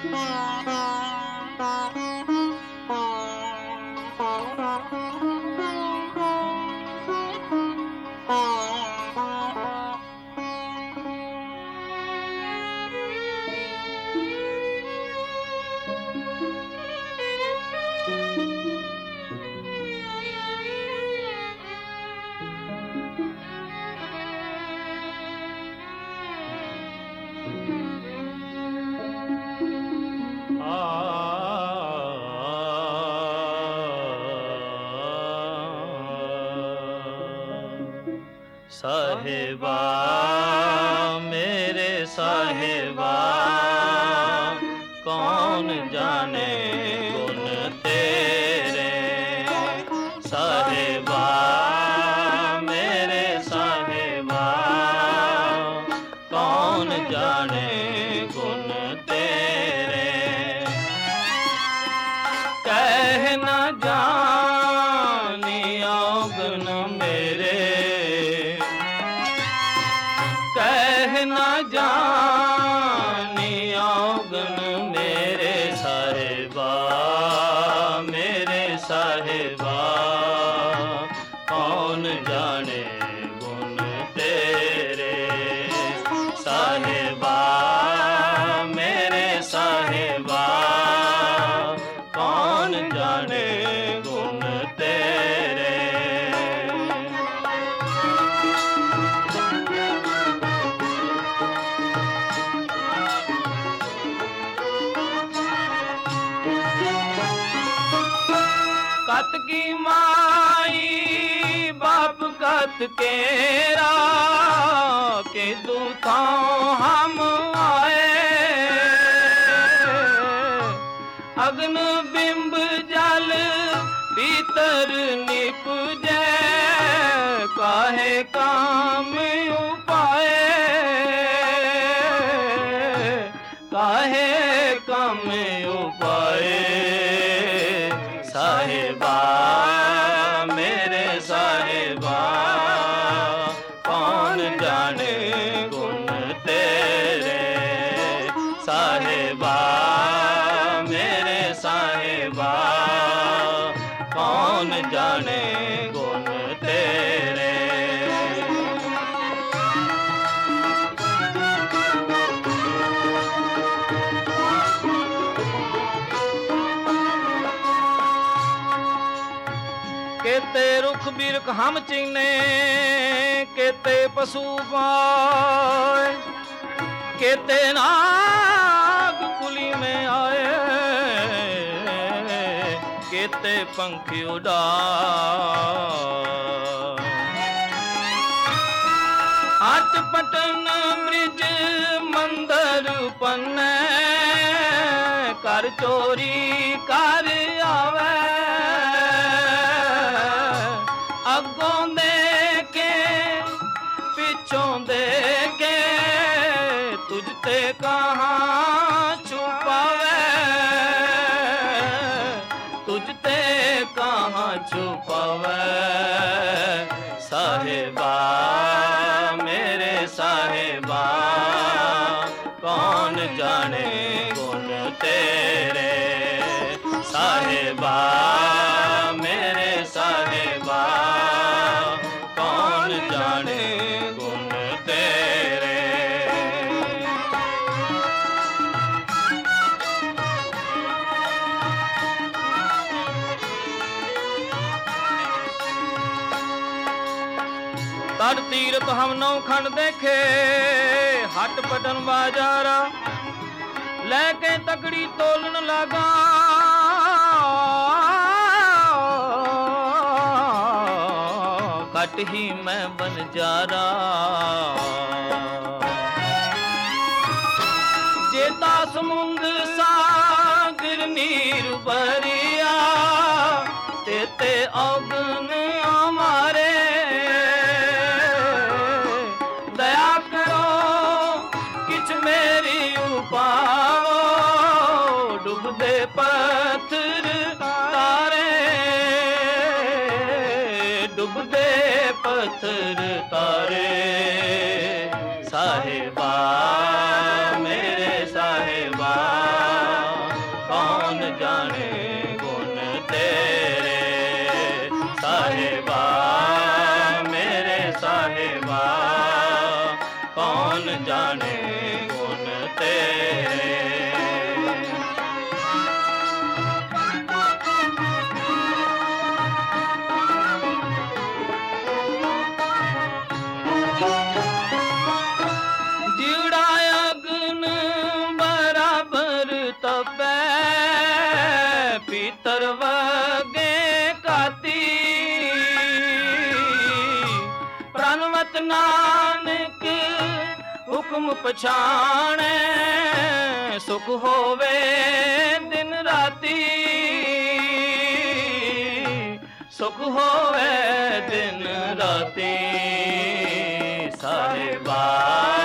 साहिबा मेरे साहिबा कौन जाने गुण तेरे। साहिबा मेरे साहिबा कौन जाने गुण तेरे। कह न जानियो गुण मेरे, कह न जानियो गुण मेरे। साहिबा मेरे साहिबा कौन जाने गुण तेरे। साहिबा मेरे साहिबा कौन जाने गुण तेरे। कत की माई बाप कत केरा के दूताओ हम आए। अग्न बिंब जल भीतर निपजे काहे काम उपाए। काहे काम उपाए। साहिबा मेरे साहिबा कौन जाने गुण तेरे। साहिबा मेरे साहिबा कौन जाने गुण तेरे। केते रुख बिरख हम चीने केते पशु पाए। केते नाग कुली में आए केते पंखी उड़ाए। हाट पटन ब्रिज मंदिर पन्ने कर चोरी कर आवे। अगों देखे पिछों देखे तुझते कहाँ छुपावे। तुझते कहाँ छुपावे। साहिबा मेरे साहिबा कौन जाने गुण तेरे। साहिबा मेरे साहिबा कौन जाने गुण तेरे। तट तीरथ हम नौ खंड देखे हट पटन बाजारा लेके तकड़ी तोलन लगा। कट ही मैं बन जा रहा। जेता समुंद सागर नीर भरिया तेते अवगुण हमारे। दया करो किछ मेरी उपाओ डूबदे पत्थर तारे। डूबदे पत्थर तारे। साहिबा मेरे साहिबा ਕੌਣ ਜਾਣੇ ਗੁਣ ਤੇਰੇ ਸਾਹਿਬਾ ਮੇਰੇ ਸਾਹਿਬਾ ਕੌਣ ਜਾਣੇ ਗੁਣ ਤੇਰੇ ਪੀਤਰ ਵਗੇ ਕਾਤੀ ਪ੍ਰਣਵਤ ਨਾਨਕ ਹੁਕਮ ਪਛਾਣੈ ਸੁਖ ਹੋਵੇ ਦਿਨ ਰਾਤੀ ਸੁਖ ਹੋਵੇ ਦਿਨ ਰਾਤੀ ਸਾਹਿਬਾ